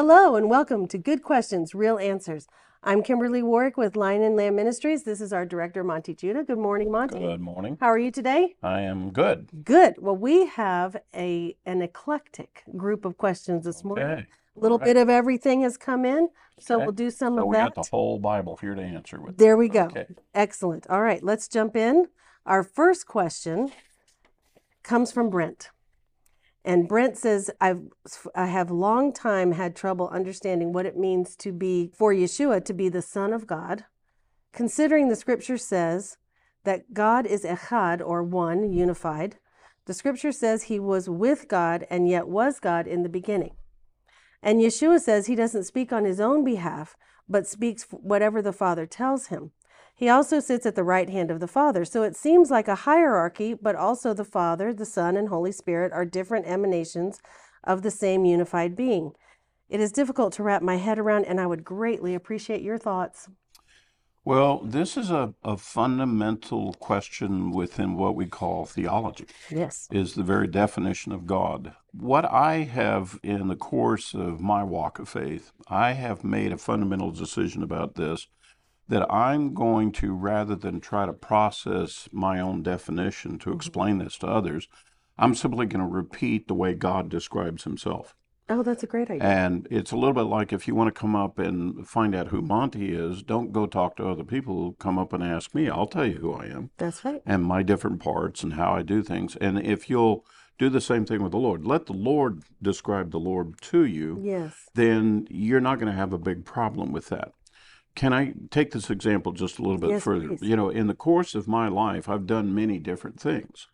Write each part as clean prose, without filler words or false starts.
Hello and welcome to Good Questions, Real Answers. I'm Kimberly Warwick with Lion and Lamb Ministries. This is our director, Monty Judah. Good morning, Monty. Good morning. How are you today? I am good. Good. Well, we have an eclectic group of questions this morning. Okay. A little All bit of everything has come in, so Okay. we'll do some So of we that. got the whole Bible here to answer with. There we go. Okay. Excellent. All right, let's jump in. Our first question comes from Brent. And Brent says, I have long time had trouble understanding what it means to be, for Yeshua to be the Son of God, considering the scripture says that God is echad, or one, unified. The scripture says he was with God and yet was God in the beginning. And Yeshua says he doesn't speak on his own behalf, but speaks whatever the Father tells him. He also sits at the right hand of the Father. So it seems like a hierarchy, but also the Father, the Son, and Holy Spirit are different emanations of the same unified being. It is difficult to wrap my head around, and I would greatly appreciate your thoughts. Well, this is a fundamental question within what we call theology. Yes. Is the very definition of God. What I have in the course of my walk of faith, I have made a fundamental decision about this, that I'm going to, rather than try to process my own definition to explain this to others, I'm simply going to repeat the way God describes himself. Oh, that's a great idea. And it's a little bit like if you want to come up and find out who Monty is, don't go talk to other people. Come up and ask me. I'll tell you who I am. That's right. And my different parts and how I do things. And if you'll do the same thing with the Lord, let the Lord describe the Lord to you, Yes. then you're not going to have a big problem with that. Can I take this example just a little bit further? Please. You know, in the course of my life, I've done many different things.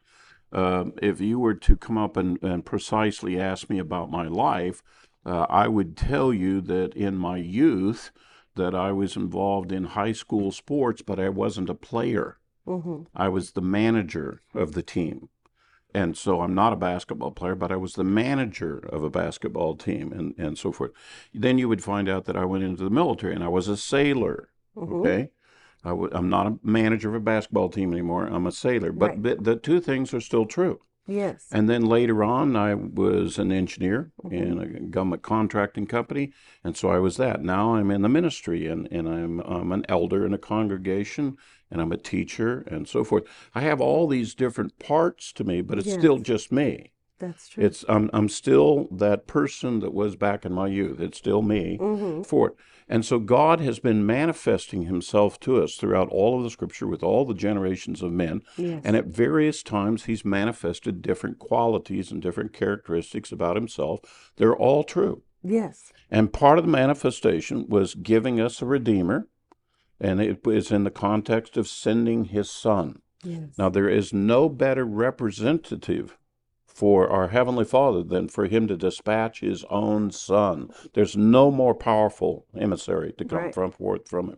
If you were to come up and precisely ask me about my life, I would tell you that in my youth that I was involved in high school sports, but I wasn't a player. Mm-hmm. I was the manager of the team. And so I'm not a basketball player, but I was the manager of a basketball team and so forth. Then you would find out that I went into the military and I was a sailor, okay? I'm not a manager of a basketball team anymore. I'm a sailor. But Right. the two things are still true. Yes. And then later on, I was an engineer in a government contracting company, and so I was that. Now I'm in the ministry, and I'm an elder in a congregation, and I'm a teacher, and so forth. I have all these different parts to me, but it's still Yes. just me. That's true. I'm still that person that was back in my youth. It's still me for it. And so God has been manifesting himself to us throughout all of the scripture with all the generations of men. Yes. And at various times he's manifested different qualities and different characteristics about himself. They're all true. Yes. And part of the manifestation was giving us a redeemer. And it was in the context of sending his son. Yes. Now, there is no better representative for our Heavenly Father than for him to dispatch his own son. There's no more powerful emissary to come Right. forth from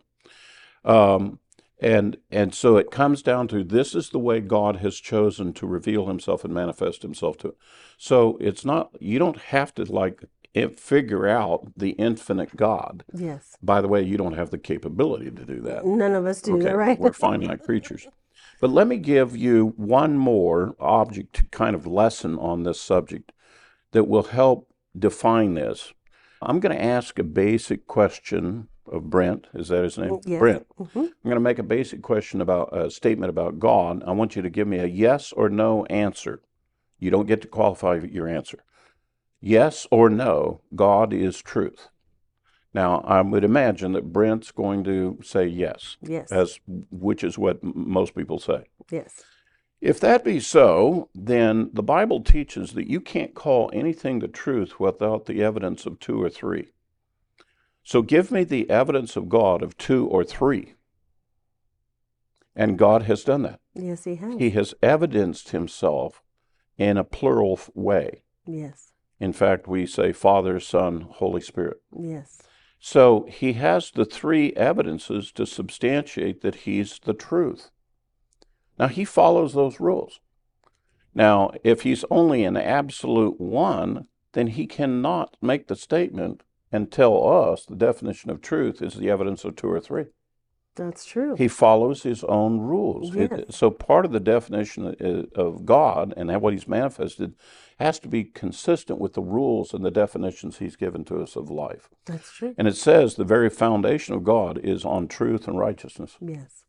him. And so it comes down to, this is the way God has chosen to reveal himself and manifest himself to it. So it's not, you don't have to figure out the infinite God. Yes. By the way, you don't have the capability to do that. None of us do, Okay, right? we're finite creatures. But let me give you one more object kind of lesson on this subject that will help define this. I'm going to ask a basic question of Brent. Is that his name? Yes. Brent. I'm going to make a basic question about a statement about God. I want you to give me a yes or no answer. You don't get to qualify your answer. Yes or no, God is truth. Now, I would imagine that Brent's going to say yes. Yes. Which is what most people say. Yes. If that be so, then the Bible teaches that you can't call anything the truth without the evidence of two or three. So give me the evidence of God of two or three. And God has done that. Yes, he has. He has evidenced himself in a plural way. Yes. In fact, we say Father, Son, Holy Spirit. Yes. So he has the three evidences to substantiate that he's the truth. Now, he follows those rules. Now, if he's only an absolute one, then he cannot make the statement and tell us the definition of truth is the evidence of two or three. That's true. He follows his own rules. Yes. So part of the definition of God and what he's manifested has to be consistent with the rules and the definitions he's given to us of life. That's true. And it says the very foundation of God is on truth and righteousness. Yes.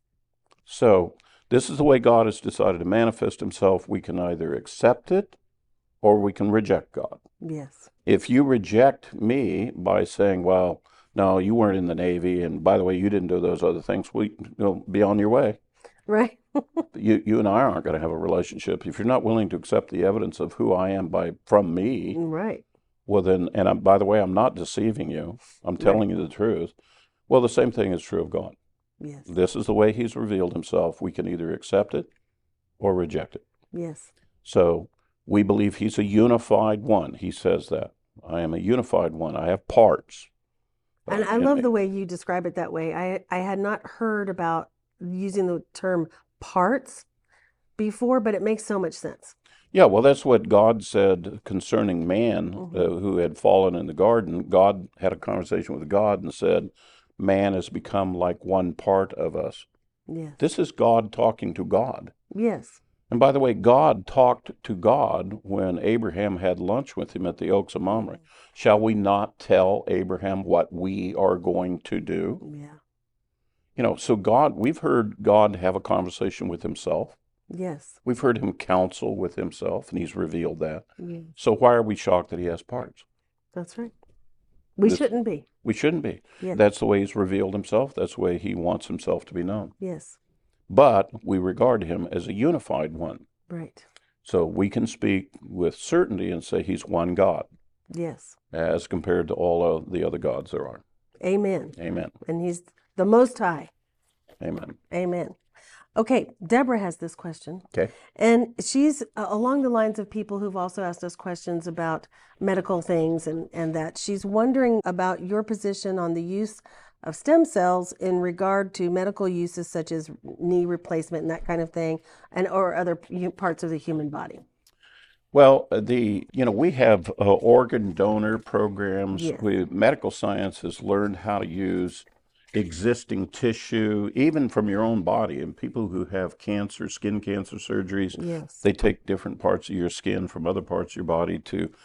So this is the way God has decided to manifest himself. We can either accept it or we can reject God. Yes. If you reject me by saying, well, no, you weren't in the Navy, and by the way, you didn't do those other things, be on your way. Right. You and I aren't going to have a relationship. If you're not willing to accept the evidence of who I am from me, Right. well then, and by the way, I'm not deceiving you. I'm telling you the truth. Well, the same thing is true of God. Yes. This is the way he's revealed himself. We can either accept it or reject it. Yes. So we believe he's a unified one. He says that. I am a unified one. I have parts. And I love the way you describe it that way. I had not heard about using the term parts before, but it makes so much sense. Yeah, well, that's what God said concerning man who had fallen in the garden. God had a conversation with God and said, man has become like one part of us. Yes. This is God talking to God. Yes. And by the way, God talked to God when Abraham had lunch with him at the Oaks of Mamre. Shall we not tell Abraham what we are going to do? Yeah. So we've heard God have a conversation with himself. Yes. We've heard him counsel with himself, and he's revealed that. Yes. So why are we shocked that he has parts? That's right. We shouldn't be. We shouldn't be. Yes. That's the way he's revealed himself. That's the way he wants himself to be known. Yes. But we regard him as a unified one. Right. So we can speak with certainty and say he's one God. Yes. As compared to all of the other gods there are. Amen. Amen. And he's the Most High. Amen. Amen. Okay, Deborah has this question. Okay. And she's along the lines of people who've also asked us questions about medical things and that. She's wondering about your position on the use of stem cells in regard to medical uses such as knee replacement and that kind of thing, or other parts of the human body. Well, we have organ donor programs. Yes. Medical science has learned how to use existing tissue, even from your own body. And people who have cancer, skin cancer surgeries, Yes. they take different parts of your skin from other parts of your body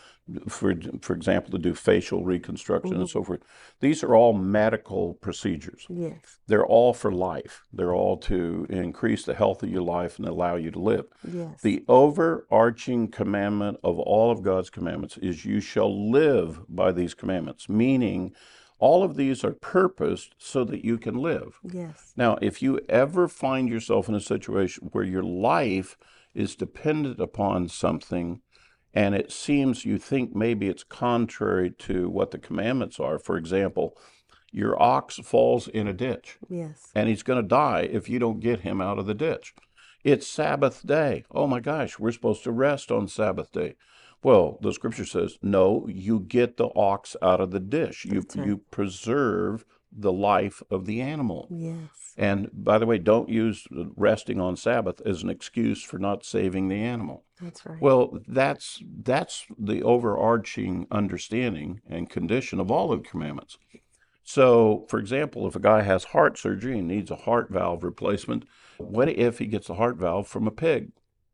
for example, to do facial reconstruction and so forth. These are all medical procedures. Yes. They're all for life. They're all to increase the health of your life and allow you to live. Yes. The overarching commandment of all of God's commandments is you shall live by these commandments, meaning all of these are purposed so that you can live. Yes. Now, if you ever find yourself in a situation where your life is dependent upon something and it seems you think maybe it's contrary to what the commandments are, for example, your ox falls in a ditch. Yes. And he's going to die if you don't get him out of the ditch. It's Sabbath day. Oh my gosh, we're supposed to rest on Sabbath day. Well, the scripture says, no, you get the ox out of the dish. You preserve the life of the animal. Yes. And by the way, don't use resting on Sabbath as an excuse for not saving the animal. That's right. Well, that's the overarching understanding and condition of all of the commandments. So, for example, if a guy has heart surgery and needs a heart valve replacement, what if he gets a heart valve from a pig?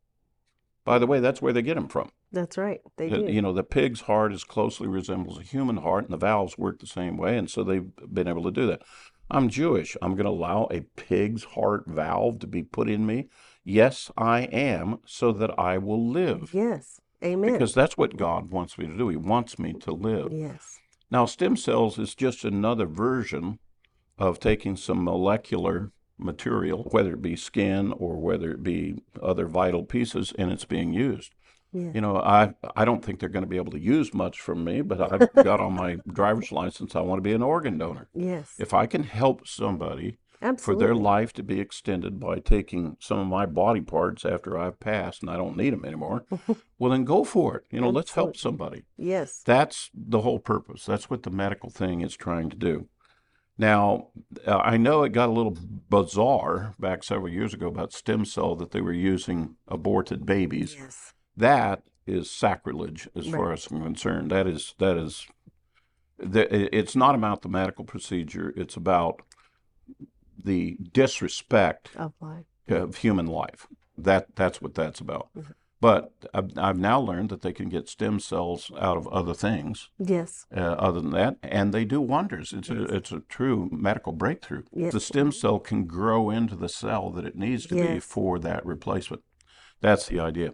By the way, that's where they get them from. That's right. They do. The pig's heart as closely resembles a human heart, and the valves work the same way, and so they've been able to do that. I'm Jewish. I'm going to allow a pig's heart valve to be put in me? Yes, I am, so that I will live. Yes. Amen. Because that's what God wants me to do. He wants me to live. Yes. Now, stem cells is just another version of taking some molecular material, whether it be skin or whether it be other vital pieces, and it's being used. Yeah. I don't think they're going to be able to use much from me, but I've got on my driver's license, I want to be an organ donor. Yes. If I can help somebody Absolutely. for their life to be extended by taking some of my body parts after I've passed and I don't need them anymore, well, then go for it. Let's help somebody. Yes. That's the whole purpose. That's what the medical thing is trying to do. Now, I know it got a little bizarre back several years ago about stem cell that they were using aborted babies. Yes. That is sacrilege as far as I'm concerned. It's not about the medical procedure. It's about the disrespect Of life. of human life. That's what that's about. Mhm. But I've now learned that they can get stem cells out of other things, Yes. other than that, and they do wonders. Yes. It's a true medical breakthrough. Yes. The stem cell can grow into the cell that it needs to be Yes. for that replacement. That's the idea.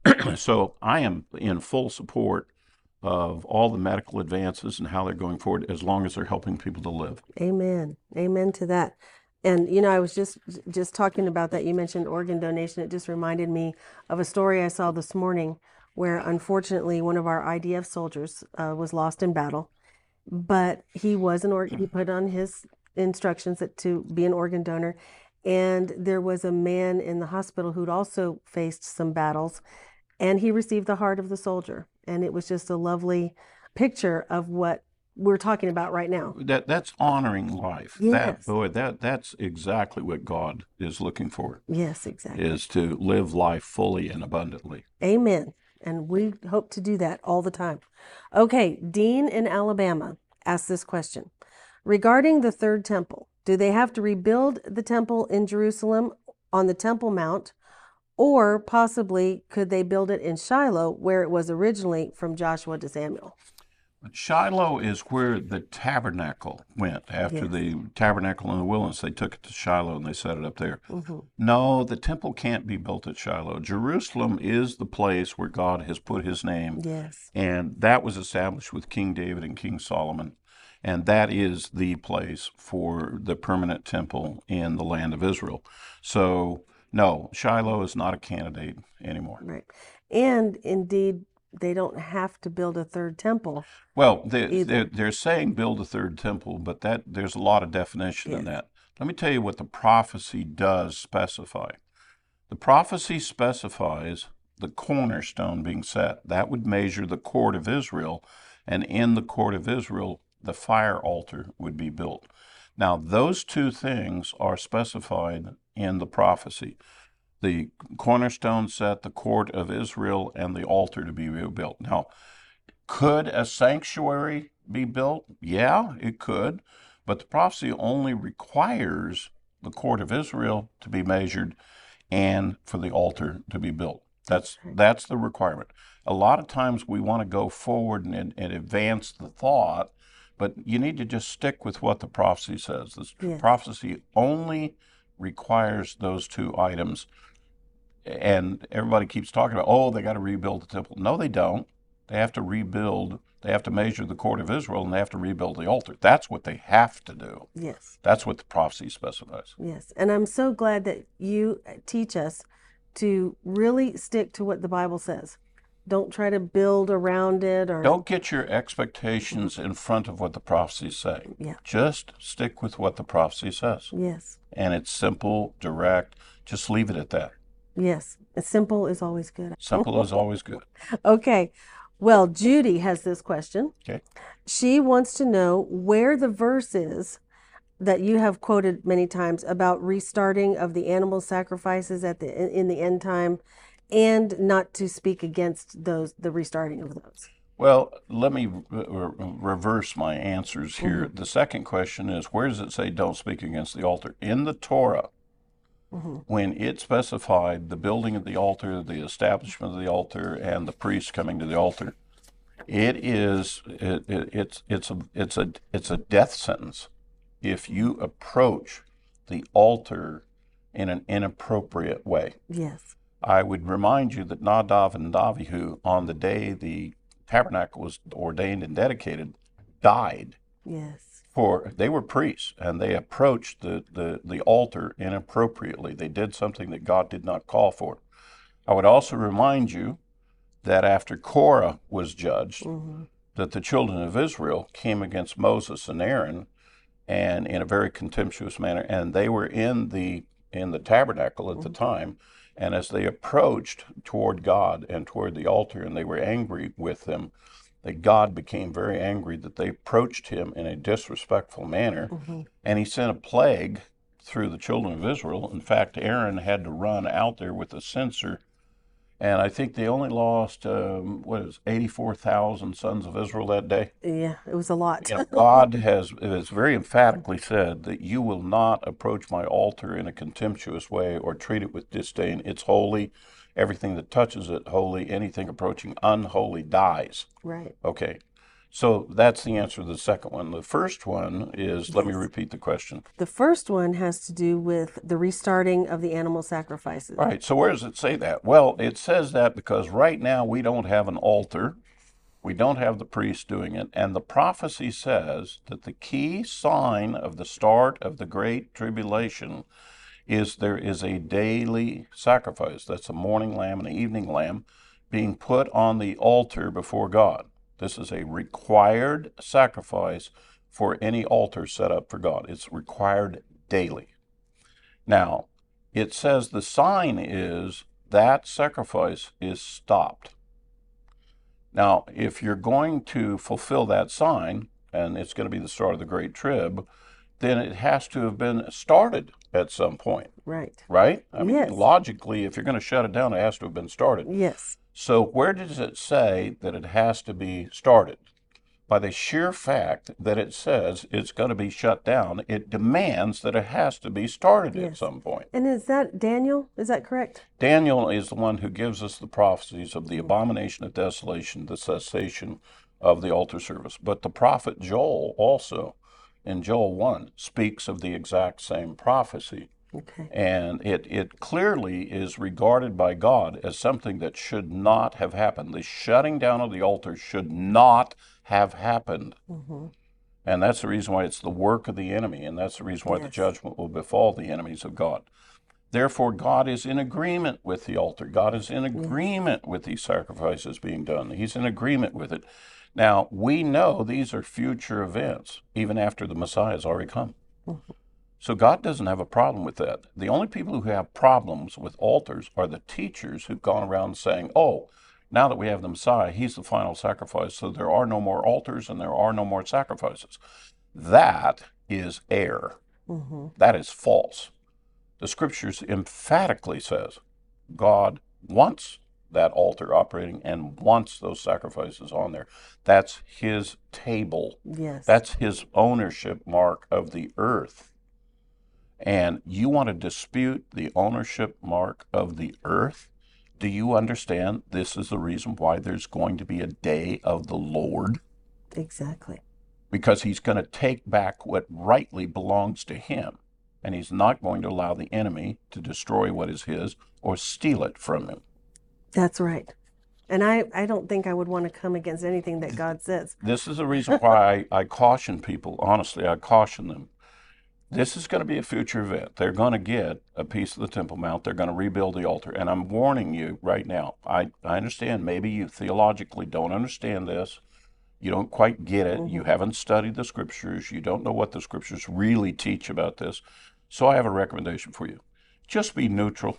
So I am in full support of all the medical advances and how they're going forward, as long as they're helping people to live. Amen. Amen to that. And I was just talking about that. You mentioned organ donation. It just reminded me of a story I saw this morning where unfortunately one of our IDF soldiers was lost in battle, but he put on his instructions to be an organ donor. And there was a man in the hospital who'd also faced some battles, and he received the heart of the soldier. And it was just a lovely picture of what we're talking about right now. That's honoring life. Yes. That's exactly what God is looking for, Yes, exactly. is to live life fully and abundantly. Amen. And we hope to do that all the time. Okay, Dean in Alabama asked this question. Regarding the third temple, do they have to rebuild the temple in Jerusalem on the Temple Mount, or possibly could they build it in Shiloh, where it was originally from Joshua to Samuel? Shiloh is where the tabernacle went. After Yes. the tabernacle in the wilderness, they took it to Shiloh and they set it up there. Mm-hmm. No, the temple can't be built at Shiloh. Jerusalem is the place where God has put his name. Yes. And that was established with King David and King Solomon. And that is the place for the permanent temple in the land of Israel. So, no, Shiloh is not a candidate anymore. Right. And indeed, they don't have to build a third temple. Well, either. they're saying build a third temple, but there's a lot of definition in Yes. that. Let me tell you what the prophecy does specify. The prophecy specifies the cornerstone being set. That would measure the court of Israel, and in the court of Israel, the fire altar would be built. Now, those two things are specified in the prophecy. The cornerstone set, the court of Israel, and the altar to be rebuilt. Now, could a sanctuary be built? Yeah, it could. But the prophecy only requires the court of Israel to be measured and for the altar to be built. That's the requirement. A lot of times we want to go forward and advance the thought, but you need to just stick with what the prophecy says. The Yes. prophecy only requires those two items. And everybody keeps talking about, oh, they got to rebuild the temple. No, they don't. They have to rebuild. They have to measure the court of Israel, and they have to rebuild the altar. That's what they have to do. Yes. That's what the prophecy specifies. Yes. And I'm so glad that you teach us to really stick to what the Bible says. Don't try to build around it, or Don't get your expectations in front of what the prophecies say. Yeah. Just stick with what the prophecy says. Yes. And it's simple, direct. Just leave it at that. Yes. Simple is always good. Simple is always good. Okay. Well, Judy has this question. Okay. She wants to know where the verse is that you have quoted many times about restarting of the animal sacrifices in the end time, and not to speak against the restarting of those. Well, let me reverse my answers here. The second question is, where does it say don't speak against the altar? In the Torah, when it specified the building of the altar, the establishment of the altar, and the priests coming to the altar, it's a death sentence if you approach the altar in an inappropriate way. Yes. I would remind you that Nadav and Abihu, on the day the tabernacle was ordained and dedicated, died. Yes. For they were priests, and they approached the altar inappropriately. They did something that God did not call for. I would also remind you that after Korah was judged, that the children of Israel came against Moses and Aaron, and in a very contemptuous manner, and they were in the tabernacle at the time. And as they approached toward God and toward the altar, and they were angry with them, that God became very angry that they approached him in a disrespectful manner, and he sent a plague through the children of Israel. In fact, Aaron had to run out there with a censer And I think they only lost, 84,000 sons of Israel that day. Yeah, it was a lot. God has very emphatically said that you will not approach my altar in a contemptuous way or treat it with disdain. It's holy. Everything that touches it, holy. Anything approaching unholy dies. Right. Okay. So that's the answer to the second one. The first one is, let me repeat the question. The first one has to do with the restarting of the animal sacrifices. All right, so where does it say that? Well, it says that because right now we don't have an altar. We don't have the priest doing it. And the prophecy says that the key sign of the start of the Great Tribulation is there is a daily sacrifice. That's a morning lamb and an evening lamb being put on the altar before God. This is a required sacrifice for any altar set up for God. It's required daily. Now, it says the sign is that sacrifice is stopped. Now, if you're going to fulfill that sign, and it's going to be the start of the Great Trib, then it has to have been started at some point. Right. Right? I mean, Yes. logically, if you're going to shut it down, it has to have been started. Yes. So where does it say that it has to be started? By the sheer fact that it says it's going to be shut down, it demands that it has to be started at Yes. some point. And is that Daniel? Is that correct? Daniel is the one who gives us the prophecies of the abomination of desolation, the cessation of the altar service. But the prophet Joel also, in Joel 1, speaks of the exact same prophecy. Okay. And it clearly is regarded by God as something that should not have happened. The shutting down of the altar should not have happened. Mm-hmm. And that's the reason why it's the work of the enemy, and that's the reason why the Yes. judgment will befall the enemies of God. Therefore, God is in agreement with the altar. God is in agreement with these sacrifices being done. He's in agreement with it. Now, we know these are future events, even after the Messiah has already come. Mm-hmm. So God doesn't have a problem with that. The only people who have problems with altars are the teachers who've gone around saying, oh, now that we have the Messiah, he's the final sacrifice, so there are no more altars and there are no more sacrifices. That is error. Mm-hmm. That is false. The scriptures emphatically says God wants that altar operating and wants those sacrifices on there. That's his table. Yes. That's his ownership mark of the earth. And you want to dispute the ownership mark of the earth? Do you understand this is the reason why there's going to be a day of the Lord? Exactly. Because he's going to take back what rightly belongs to him. And he's not going to allow the enemy to destroy what is his or steal it from him. That's right. And I don't think I would want to come against anything that God says. This is the reason why I caution people. Honestly, I caution them. This is going to be a future event. They're going to get a piece of the Temple Mount. They're going to rebuild the altar. And I'm warning you right now. I understand maybe you theologically don't understand this. You don't quite get it. You haven't studied the scriptures. You don't know what the scriptures really teach about this. So I have a recommendation for you. Just be neutral.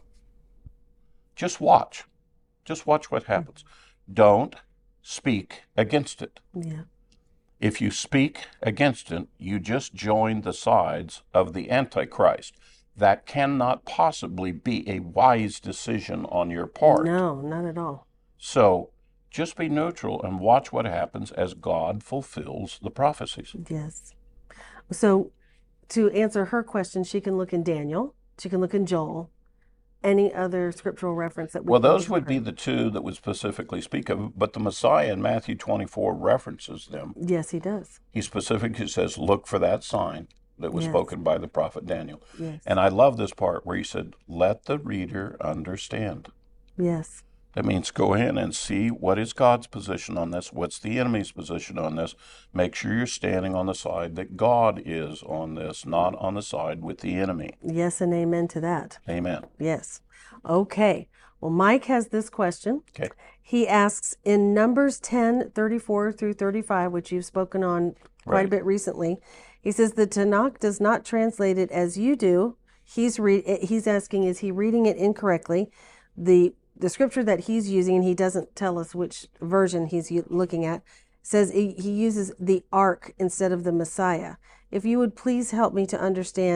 Just watch. Just watch what happens. Don't speak against it. Yeah. If you speak against it, you just join the sides of the Antichrist. That cannot possibly be a wise decision on your part. No, not at all. So just be neutral and watch what happens as God fulfills the prophecies. Yes. So to answer her question, she can look in Daniel, she can look in Joel, any other scriptural reference that we Well, can those give would her. be the two that would specifically speak of, but the Messiah in Matthew 24 references them. Yes, he does. He specifically says, look for that sign that was Yes. spoken by the prophet Daniel. Yes. And I love this part where he said, let the reader understand. Yes. That means go in and see what is God's position on this, what's the enemy's position on this. Make sure you're standing on the side that God is on this, not on the side with the enemy. Yes, and amen to that. Amen. Yes. Okay. Well, Mike has this question. Okay. He asks in Numbers 10:34 through 35, which you've spoken on quite a Right. bit recently. He says the Tanakh does not translate it as you do. He's asking, is he reading it incorrectly? The scripture that he's using, and he doesn't tell us which version he's looking at, says he uses the ark instead of the Messiah. If you would please help me to understand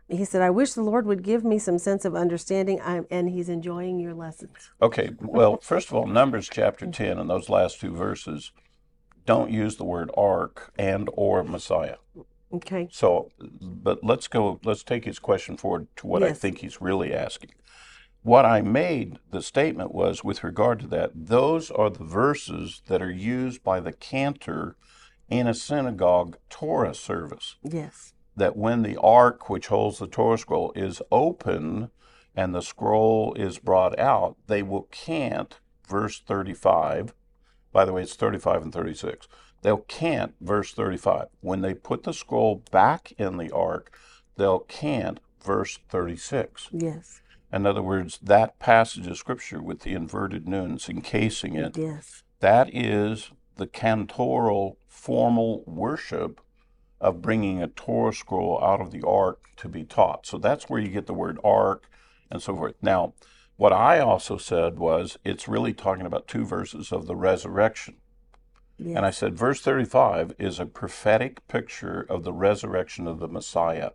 He said, I wish the Lord would give me some sense of understanding. And he's enjoying your lessons. Okay, well, first of all, Numbers chapter 10 and those last two verses don't use the word ark and or Messiah. Okay. So, but let's take his question forward to what I Yes. think he's really asking. What I made the statement was with regard to that, those are the verses that are used by the cantor in a synagogue Torah service. Yes. That when the ark which holds the Torah scroll is open and the scroll is brought out, they will cant verse 35. By the way, it's 35 and 36. They'll cant verse 35. When they put the scroll back in the ark, they'll cant verse 36. Yes. In other words, that passage of scripture with the inverted nuns encasing it, Yes. that is the cantoral formal worship of bringing a Torah scroll out of the ark to be taught. So that's where you get the word ark and so forth. Now, what I also said was it's really talking about two verses of the resurrection. Yes. And I said verse 35 is a prophetic picture of the resurrection of the Messiah.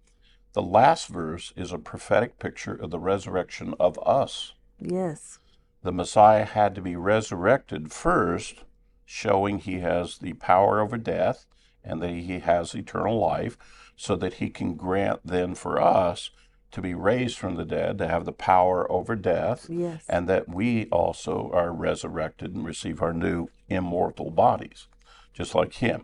The last verse is a prophetic picture of the resurrection of us. Yes. The Messiah had to be resurrected first, showing he has the power over death and that he has eternal life, so that he can grant then for us to be raised from the dead, to have the power over death, Yes. and that we also are resurrected and receive our new immortal bodies, just like him.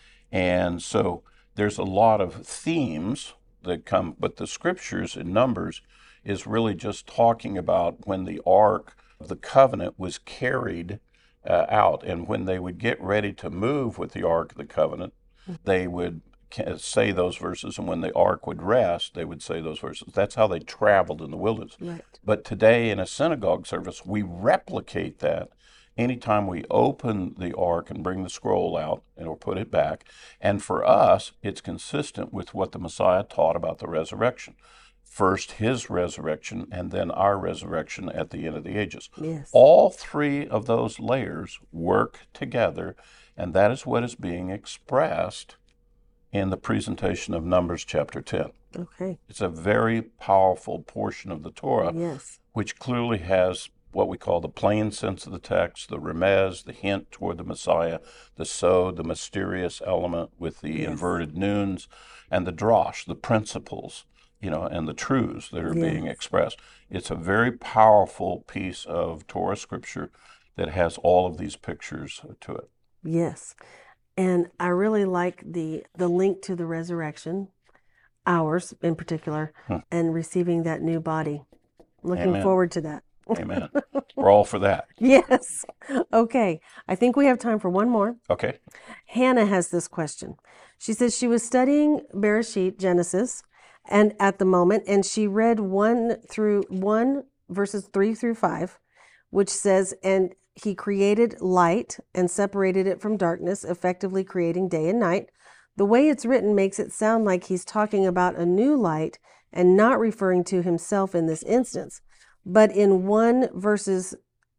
And so there's a lot of themes that come, but the scriptures in Numbers is really just talking about when the ark of the covenant was carried out, and when they would get ready to move with the ark of the covenant, they would say those verses, and when the ark would rest, they would say those verses. That's how they traveled in the wilderness. Right. But today in a synagogue service, we replicate that anytime we open the ark and bring the scroll out and or put it back. And for us, it's consistent with what the Messiah taught about the resurrection. First his resurrection, and then our resurrection at the end of the ages. Yes. All three of those layers work together, and that is what is being expressed in the presentation of Numbers chapter 10. Okay. It's a very powerful portion of the Torah, Yes. which clearly has what we call the plain sense of the text, the remez, the hint toward the Messiah, the sod, the mysterious element with the Yes. inverted nuns, and the drosh, the principles, and the truths that are being Yes. expressed. It's a very powerful piece of Torah scripture that has all of these pictures to it. Yes. And I really like the link to the resurrection, ours in particular, and receiving that new body. Looking Amen. forward to that. Amen. We're all for that. Yes. Okay. I think we have time for one more. Okay. Hannah has this question. She says she was studying Bereshit, Genesis, and at the moment, and she read 1 verses 3 through 5, which says, and he created light and separated it from darkness, effectively creating day and night. The way it's written makes it sound like he's talking about a new light and not referring to himself in this instance. But in 1 verses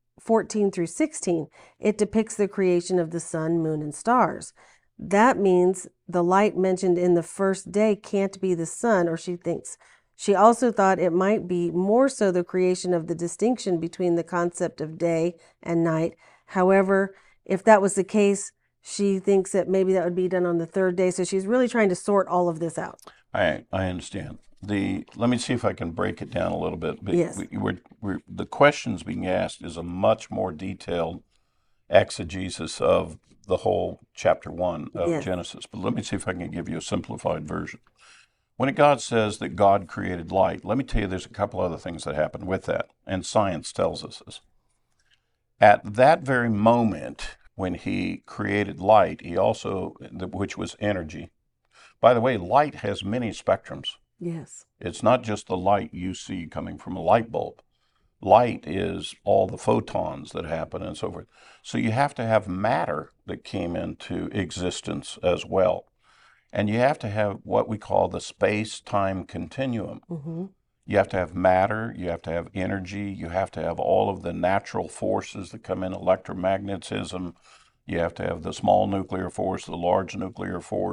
14 through 16, it depicts the creation of the sun, moon, and stars. That means the light mentioned in the first day can't be the sun, or she thinks. She also thought it might be more so the creation of the distinction between the concept of day and night. However, if that was the case, she thinks that maybe that would be done on the third day. So she's really trying to sort all of this out. I understand. Let me see if I can break it down a little bit. Yes. The questions being asked is a much more detailed exegesis of the whole chapter 1 of Yes. Genesis. But let me see if I can give you a simplified version. When God says that God created light, let me tell you there's a couple other things that happen with that, and science tells us this. At that very moment when he created light, he also, which was energy. By the way, light has many spectrums. Yes. It's not just the light you see coming from a light bulb. Light is all the photons that happen and so forth. So you have to have matter that came into existence as well. And you have to have what we call the space-time continuum. Mm-hmm. You have to have matter, you have to have energy, you have to have all of the natural forces that come in, electromagnetism, you have to have the small nuclear force, the large nuclear force,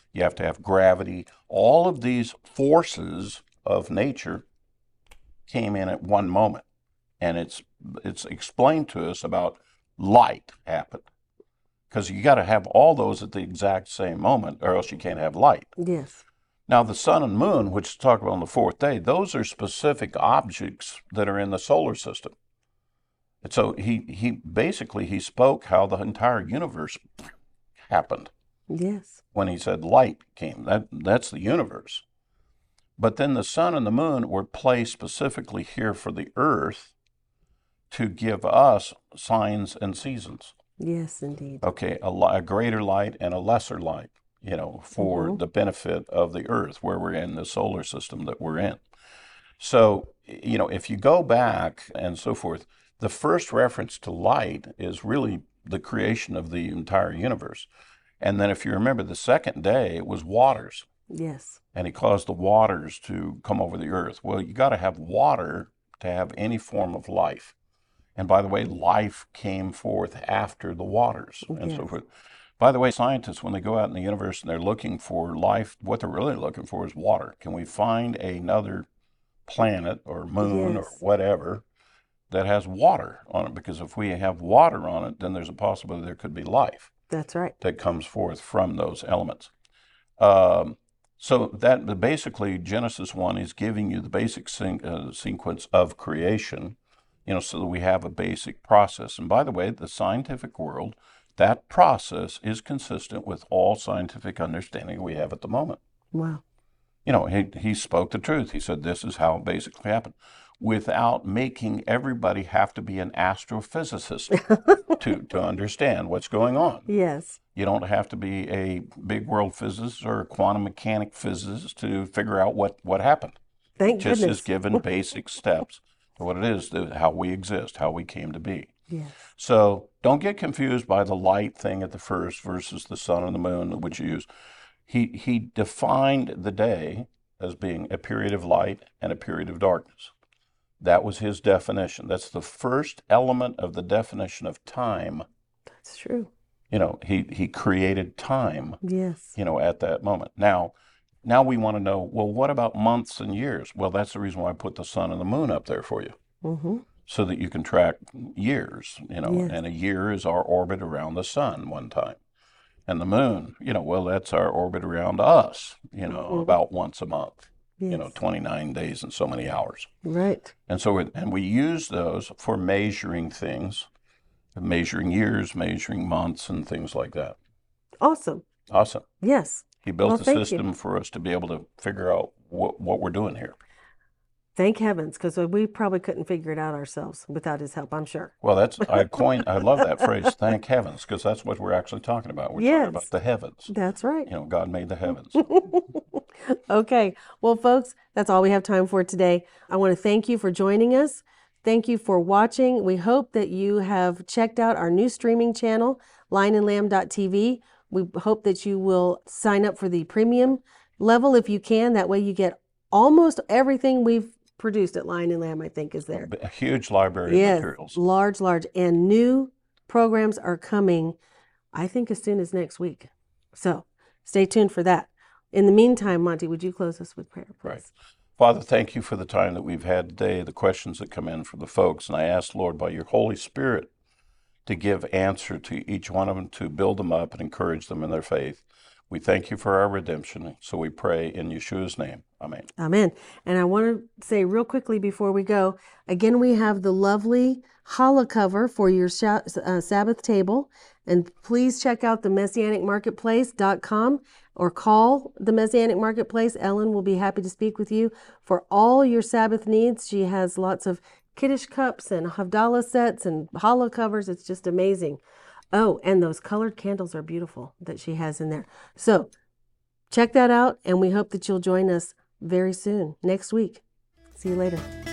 You have to have gravity. All of these forces of nature came in at one moment. And it's explained to us about light happened. Because you got to have all those at the exact same moment, or else you can't have light. Yes. Now, the sun and moon, which is talked about on the fourth day, those are specific objects that are in the solar system. And so he basically spoke how the entire universe happened. Yes. When he said light came, that's the universe. But then the sun and the moon were placed specifically here for the earth to give us signs and seasons. Yes, indeed. Okay, a greater light and a lesser light, for the benefit of the earth where we're in the solar system that we're in. So, if you go back and so forth, the first reference to light is really the creation of the entire universe. And then if you remember, the second day, it was waters. Yes. And he caused the waters to come over the earth. Well, you got to have water to have any form of life. And by the way, life came forth after the waters and so forth. By the way, scientists, when they go out in the universe and they're looking for life, what they're really looking for is water. Can we find another planet or moon or whatever that has water on it? Because if we have water on it, then there's a possibility there could be life. That's right. That comes forth from those elements. So that basically Genesis 1 is giving you the basic sequence of creation, so that we have a basic process. And by the way, the scientific world, that process is consistent with all scientific understanding we have at the moment. Wow. He spoke the truth. He said this is how it basically happened, without making everybody have to be an astrophysicist to understand what's going on. Yes. You don't have to be a big world physicist or a quantum mechanic physicist to figure out what happened. Thank goodness. Just is given basic steps to what it is, how we exist, how we came to be. Yes. So don't get confused by the light thing at the first versus the sun and the moon, which you use. He defined the day as being a period of light and a period of darkness. That was his definition. That's the first element of the definition of time. That's true. He created time. Yes. At that moment. Now we want to know, well, what about months and years? Well, that's the reason why I put the sun and the moon up there for you. Mm-hmm. So that you can track years, Yes. And a year is our orbit around the sun one time. And the moon, well, that's our orbit around us, about once a month, Yes. 29 days and so many hours. Right. And so, we use those for measuring things, measuring years, measuring months, and things like that. Awesome. Yes. He built a system for us to be able to figure out what we're doing here. Thank heavens, because we probably couldn't figure it out ourselves without his help, I'm sure. Well, I love that phrase, thank heavens, because that's what we're actually talking about. We're talking about the heavens. That's right. God made the heavens. Okay. Well, folks, that's all we have time for today. I want to thank you for joining us. Thank you for watching. We hope that you have checked out our new streaming channel, lionandlamb.tv. We hope that you will sign up for the premium level if you can. That way you get almost everything we've produced at Lion and Lamb, I think, is there. A huge library of materials. Large. And new programs are coming, I think, as soon as next week. So stay tuned for that. In the meantime, Monty, would you close us with prayer, please? Right. Father, thank you for the time that we've had today, the questions that come in from the folks. And I ask, Lord, by your Holy Spirit, to give answer to each one of them, to build them up and encourage them in their faith. We thank you for our redemption. So we pray in Yeshua's name. Amen. Amen. And I want to say real quickly before we go, again, we have the lovely challah cover for your Sabbath table. And please check out the messianicmarketplace.com or call the Messianic Marketplace. Ellen will be happy to speak with you for all your Sabbath needs. She has lots of Kiddush cups and Havdalah sets and challah covers. It's just amazing. Oh, and those colored candles are beautiful that she has in there. So check that out, and we hope that you'll join us very soon, next week. See you later.